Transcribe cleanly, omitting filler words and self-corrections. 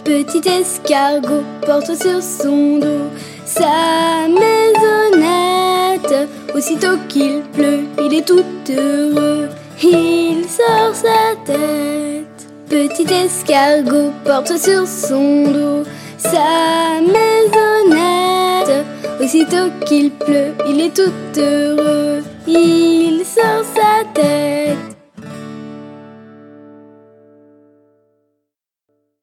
Petit escargot porte sur son dos sa maisonnette. Aussitôt qu'il pleut, il est tout heureux, il sort sa tête. Petit escargot porte sur son dos sa maisonnette. Aussitôt qu'il pleut, il est tout heureux, il sort sa tête.